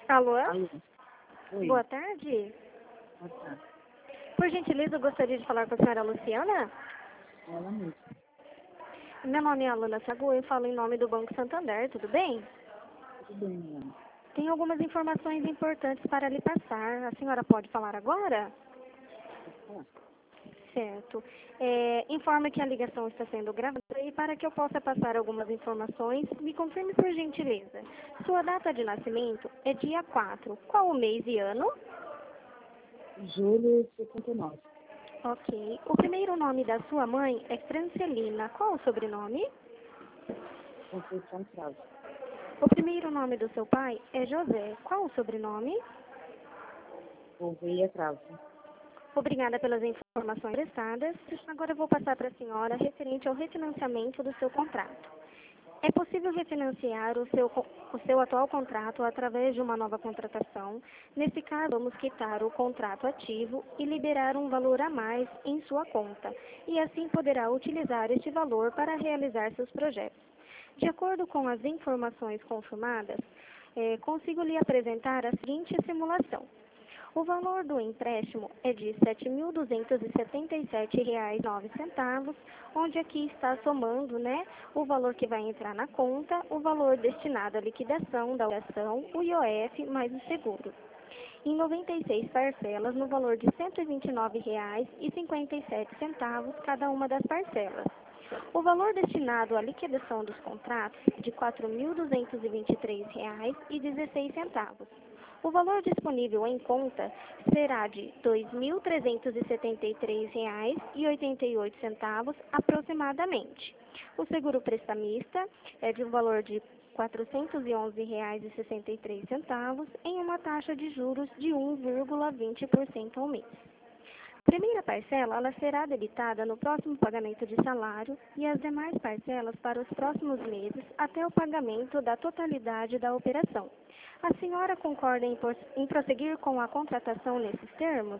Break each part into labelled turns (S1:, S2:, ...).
S1: Alô?
S2: Alô?
S1: Boa
S2: Oi,
S1: tarde.
S2: boa tarde.
S1: Por gentileza, eu gostaria de falar com a senhora Luciana.
S2: Ela mesma.
S1: Meu nome é Alana Sagu, eu falo em nome do Banco Santander, tudo bem?
S2: Tudo bem, Milana?
S1: Tenho algumas informações importantes para lhe passar. A senhora pode falar agora?
S2: Pode falar?
S1: Certo. Informa que a ligação está sendo gravada e para que eu possa passar algumas informações, me confirme por gentileza. Sua data de nascimento é dia 4. Qual o mês e ano?
S2: Julho 79.
S1: Ok. O primeiro nome da sua mãe é Francelina. Qual o sobrenome?
S2: Conceição Cravo.
S1: O primeiro nome do seu pai é José. Qual o sobrenome?
S2: Gouveia Cravo.
S1: Obrigada pelas informações prestadas. Agora eu vou passar para a senhora referente ao refinanciamento do seu contrato. É possível refinanciar o seu atual contrato através de uma nova contratação. Nesse caso, vamos quitar o contrato ativo e liberar um valor a mais em sua conta, e assim poderá utilizar este valor para realizar seus projetos. De acordo com as informações confirmadas, consigo lhe apresentar a seguinte simulação. O valor do empréstimo é de R$ 7.277,09, onde aqui está somando, o valor que vai entrar na conta, o valor destinado à liquidação da operação, o IOF mais o seguro. Em 96 parcelas, no valor de R$ 129,57 cada uma das parcelas. O valor destinado à liquidação dos contratos é de R$ 4.223,16. O valor disponível em conta será de R$ 2.373,88 aproximadamente. O seguro prestamista é de um valor de R$ 411,63 em uma taxa de juros de 1,20% ao mês. A primeira parcela ela será debitada no próximo pagamento de salário e as demais parcelas para os próximos meses até o pagamento da totalidade da operação. A senhora concorda em prosseguir com a contratação nesses termos?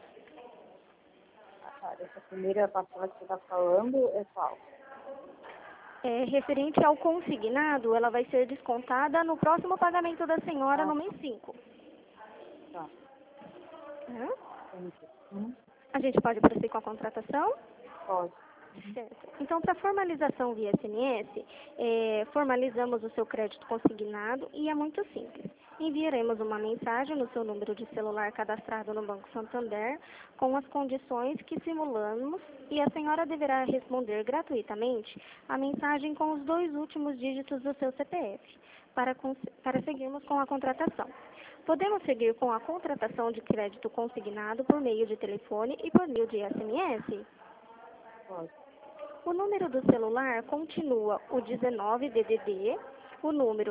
S2: Essa primeira parcela que você está falando é qual?
S1: Referente ao consignado, ela vai ser descontada no próximo pagamento da senhora
S2: Ah,
S1: no mês 5.
S2: tá. Entendi.
S1: A gente pode prosseguir com a contratação?
S2: Pode.
S1: Certo. Então, para formalização via SMS, formalizamos o seu crédito consignado e é muito simples. Enviaremos uma mensagem no seu número de celular cadastrado no Banco Santander com as condições que simulamos e a senhora deverá responder gratuitamente a mensagem com os 2 últimos dígitos do seu CPF para seguirmos com a contratação. Podemos seguir com a contratação de crédito consignado por meio de telefone e por meio de SMS?
S2: Pode.
S1: O número do celular continua o 19 DDD, o número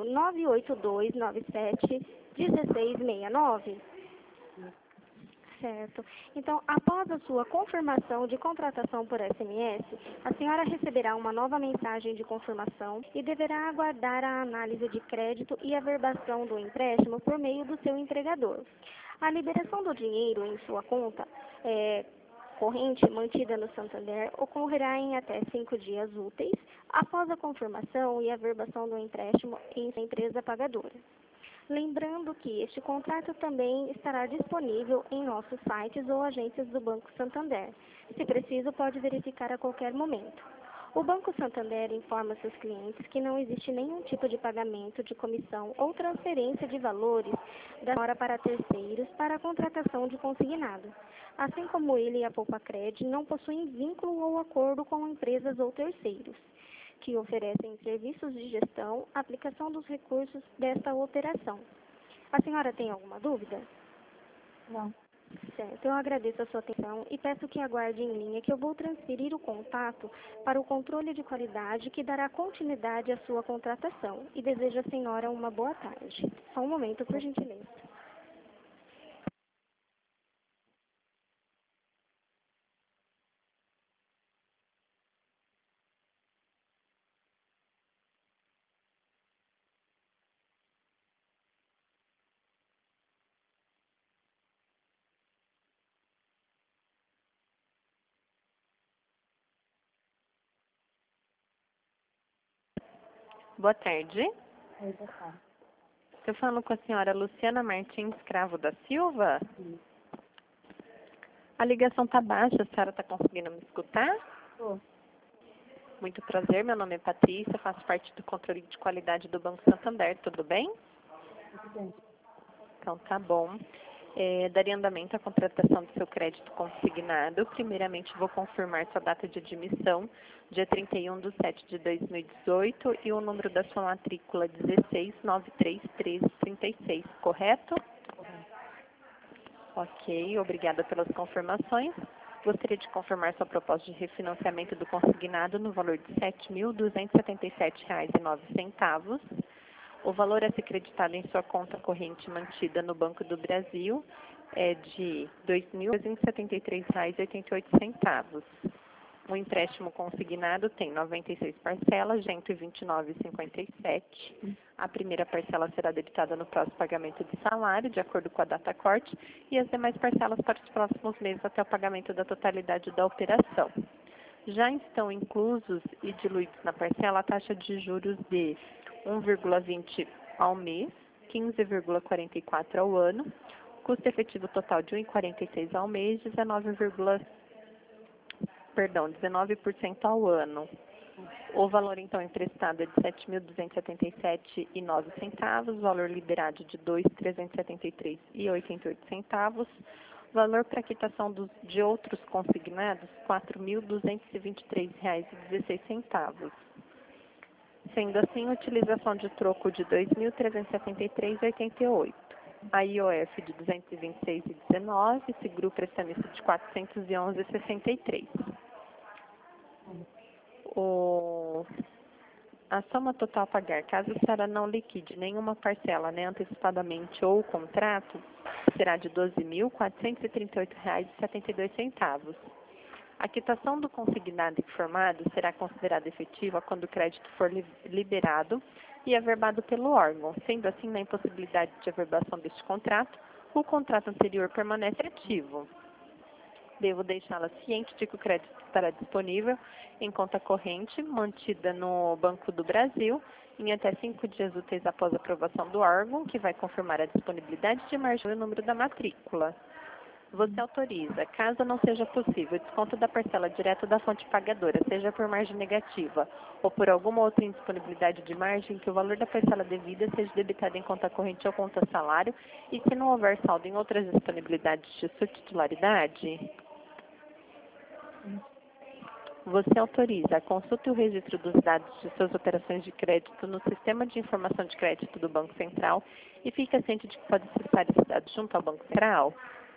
S1: 98297-1669. Certo. Então, após a sua confirmação de contratação por SMS, a senhora receberá uma nova mensagem de confirmação e deverá aguardar a análise de crédito e a verbação do empréstimo por meio do seu empregador. A liberação do dinheiro em sua conta corrente mantida no Santander ocorrerá em até 5 dias úteis após a confirmação e a verbação do empréstimo em sua empresa pagadora. Lembrando que este contrato também estará disponível em nossos sites ou agências do Banco Santander. Se preciso, pode verificar a qualquer momento. O Banco Santander informa seus clientes que não existe nenhum tipo de pagamento de comissão ou transferência de valores da hora para terceiros para a contratação de consignado. Assim como ele e a Poupacred não possuem vínculo ou acordo com empresas ou terceiros que oferecem serviços de gestão, aplicação dos recursos desta operação. A senhora tem alguma dúvida?
S2: Não.
S1: Certo, eu agradeço a sua atenção e peço que aguarde em linha que eu vou transferir o contato para o controle de qualidade que dará continuidade à sua contratação e desejo à senhora uma boa tarde. Só um momento, por gentileza.
S3: Boa tarde.
S2: Oi, boa tarde.
S3: Eu falo com a senhora Luciana Martins Cravo da Silva.
S2: Sim.
S3: A ligação tá baixa, a senhora está conseguindo me escutar?
S2: Tô.
S3: Muito prazer, meu nome é Patrícia, faço parte do controle de qualidade do Banco Santander, tudo bem?
S2: Tudo bem.
S3: Então tá bom. Daria andamento à contratação do seu crédito consignado. Primeiramente vou confirmar sua data de admissão, dia 31/7/2018 e o número da sua matrícula 16931336, correto?
S2: Correto.
S3: Ok, obrigada pelas confirmações. Gostaria de confirmar sua proposta de refinanciamento do consignado no valor de R$ 7.277,09. O valor a ser creditado em sua conta corrente mantida no Banco do Brasil é de R$ 2.273,88. O empréstimo consignado tem 96 parcelas de R$ 129,57. A primeira parcela será debitada no próximo pagamento de salário, de acordo com a data corte, e as demais parcelas para os próximos meses até o pagamento da totalidade da operação. Já estão inclusos e diluídos na parcela a taxa de juros de 1,20 ao mês, 15,44 ao ano, custo efetivo total de 1,46 ao mês, 19% ao ano. O valor, então, emprestado é de R$ 7.277,09, valor liberado de R$ 2.373,88, valor para quitação de outros consignados, R$ 4.223,16. Sendo assim, utilização de troco de R$ 2.373,88. A IOF de R$ 226,19, seguro prestamista de R$ 411,63. A soma total a pagar, caso a senhora não liquide nenhuma parcela, né, antecipadamente ou o contrato, será de R$ 12.438,72. A quitação do consignado informado será considerada efetiva quando o crédito for liberado e averbado pelo órgão. Sendo assim, na impossibilidade de averbação deste contrato, o contrato anterior permanece ativo. Devo deixá-la ciente de que o crédito estará disponível em conta corrente, mantida no Banco do Brasil, em até 5 dias úteis após a aprovação do órgão, que vai confirmar a disponibilidade de margem e o número da matrícula. Você autoriza, caso não seja possível, o desconto da parcela direto da fonte pagadora, seja por margem negativa ou por alguma outra indisponibilidade de margem, que o valor da parcela devida seja debitado em conta corrente ou conta salário, e se não houver saldo em outras disponibilidades de sua titularidade, você autoriza a consulta e o registro dos dados de suas operações de crédito no Sistema de Informação de Crédito do Banco Central e fica ciente de que pode acessar esses dados junto ao Banco Central?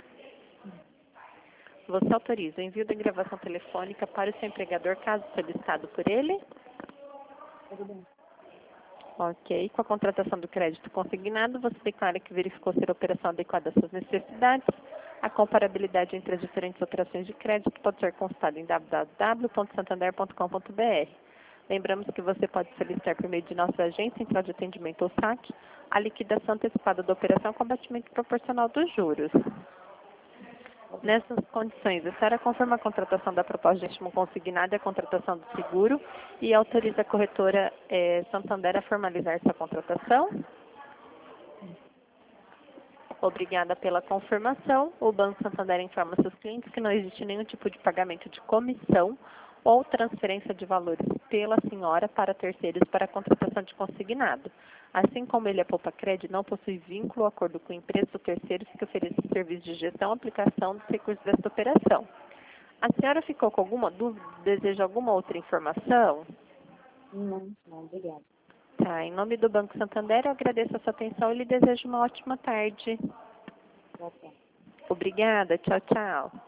S3: Você autoriza o envio da gravação telefônica para o seu empregador, caso solicitado por ele?
S2: Tudo bem.
S3: Ok. Com a contratação do crédito consignado, você declara que verificou ser a operação adequada às suas necessidades. A comparabilidade entre as diferentes operações de crédito pode ser consultada em www.santander.com.br. Lembramos que você pode solicitar por meio de nossa agência, central de atendimento ou saque, a liquidação antecipada da operação com abatimento proporcional dos juros. Nessas condições, a senhora confirma a contratação da proposta de empréstimo consignado e a contratação do seguro e autoriza a corretora Santander a formalizar sua contratação? Obrigada pela confirmação. O Banco Santander informa seus clientes que não existe nenhum tipo de pagamento de comissão ou transferência de valores pela senhora para terceiros para a contratação de consignado. Assim como ele é poupa-crédito, não possui vínculo ou acordo com empresas ou terceiros que ofereçam serviços de gestão e aplicação dos recursos desta operação. A senhora ficou com alguma dúvida? Deseja alguma outra informação?
S2: Não, obrigada.
S3: Tá, em nome do Banco Santander, eu agradeço a sua atenção e lhe desejo uma ótima tarde.
S2: Boa tarde.
S3: Obrigada, tchau, tchau.